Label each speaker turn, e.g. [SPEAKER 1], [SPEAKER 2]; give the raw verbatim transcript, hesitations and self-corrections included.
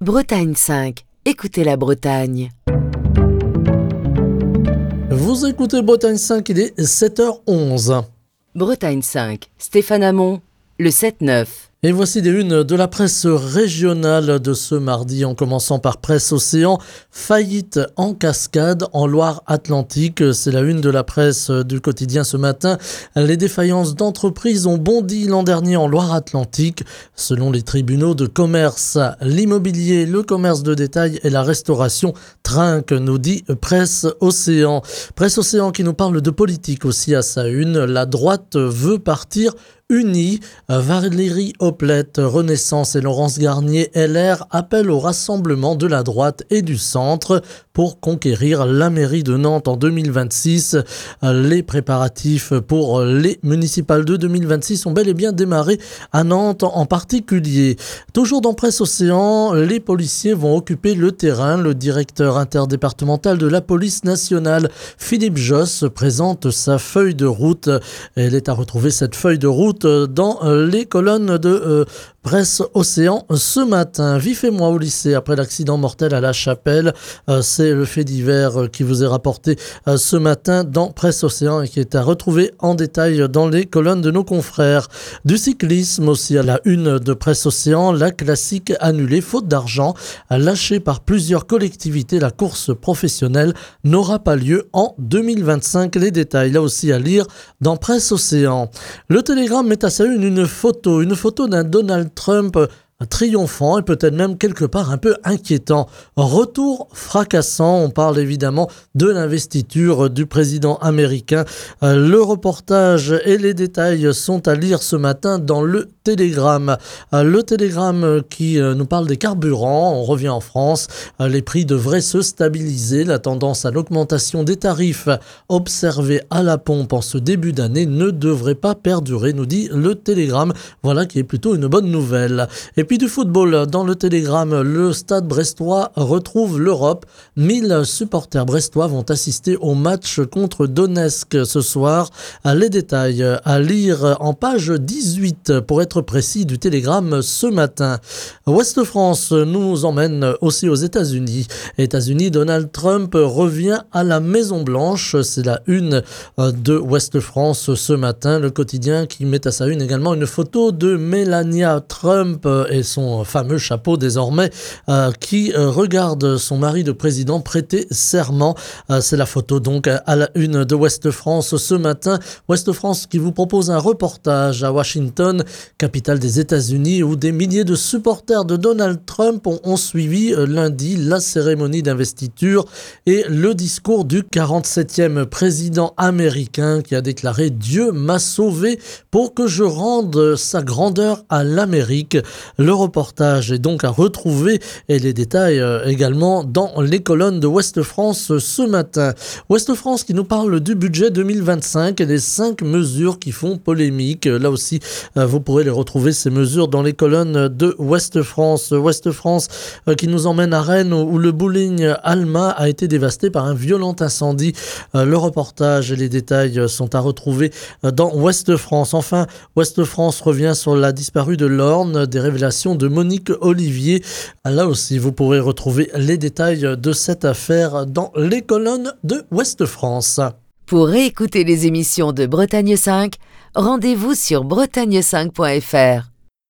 [SPEAKER 1] Bretagne cinq, écoutez la Bretagne.
[SPEAKER 2] Vous écoutez Bretagne cinq, il est sept heures onze.
[SPEAKER 1] Bretagne cinq, Stéphane Hamon, le sept neuf.
[SPEAKER 2] Et voici des unes de la presse régionale de ce mardi, en commençant par Presse Océan. Faillite en cascade en Loire-Atlantique. C'est la une de la presse du quotidien ce matin. Les défaillances d'entreprises ont bondi l'an dernier en Loire-Atlantique. Selon les tribunaux de commerce, l'immobilier, le commerce de détail et la restauration trinquent, nous dit Presse Océan. Presse Océan qui nous parle de politique aussi à sa une. La droite veut partir unis. Valérie Oplette, Renaissance et Laurence Garnier, L R, appellent au rassemblement de la droite et du centre pour conquérir la mairie de Nantes en deux mille vingt-six. Les préparatifs pour les municipales de deux mille vingt-six ont bel et bien démarré à Nantes en particulier. Toujours dans Presse Océan, les policiers vont occuper le terrain. Le directeur interdépartemental de la police nationale, Philippe Josse, présente sa feuille de route. Elle est à retrouver, cette feuille de route, dans les colonnes de euh, Presse Océan ce matin. Vif émoi au lycée après l'accident mortel à La Chapelle. Euh, c'est le fait divers qui vous est rapporté euh, ce matin dans Presse Océan et qui est à retrouver en détail dans les colonnes de nos confrères. Du cyclisme aussi à la une de Presse Océan. La classique annulée faute d'argent. Lâchée par plusieurs collectivités, la course professionnelle n'aura pas lieu en deux mille vingt-cinq. Les détails là aussi à lire dans Presse Océan. Le Télégramme met à sa une une photo, une photo d'un Donald Trump triomphant et peut-être même quelque part un peu inquiétant. Retour fracassant, on parle évidemment de l'investiture du président américain. Le reportage et les détails sont à lire ce matin dans le Télégramme. Le Télégramme qui nous parle des carburants, on revient en France, les prix devraient se stabiliser. La tendance à l'augmentation des tarifs observée à la pompe en ce début d'année ne devrait pas perdurer, nous dit le Télégramme. Voilà qui est plutôt une bonne nouvelle. Et puis du football, dans le Télégramme, le Stade brestois retrouve l'Europe. mille supporters brestois vont assister au match contre Donetsk ce soir. Les détails à lire en page dix-huit, pour être précis, du Télégramme ce matin. Ouest France nous emmène aussi aux États-Unis. États-Unis, Donald Trump revient à la Maison-Blanche. C'est la une de Ouest France ce matin. Le quotidien qui met à sa une également une photo de Melania Trump et son fameux chapeau désormais, euh, qui euh, regarde son mari de président prêter serment. Euh, c'est la photo donc à la une de Ouest France ce matin. Ouest France qui vous propose un reportage à Washington, capitale des États-Unis, où des milliers de supporters de Donald Trump ont, ont suivi euh, lundi la cérémonie d'investiture et le discours du quarante-septième président américain qui a déclaré « Dieu m'a sauvé pour que je rende sa grandeur à l'Amérique ». Le reportage est donc à retrouver et les détails également dans les colonnes de Ouest France ce matin. Ouest France qui nous parle du budget deux mille vingt-cinq et des cinq mesures qui font polémique. Là aussi, vous pourrez les retrouver, ces mesures, dans les colonnes de Ouest France. Ouest France qui nous emmène à Rennes où le bowling Alma a été dévasté par un violent incendie. Le reportage et les détails sont à retrouver dans Ouest France. Enfin, Ouest France revient sur la disparue de l'Orne, des révélations de Monique Olivier. Là aussi, vous pourrez retrouver les détails de cette affaire dans les colonnes de Ouest France.
[SPEAKER 1] Pour réécouter les émissions de Bretagne cinq, rendez-vous sur bretagne cinq point f r.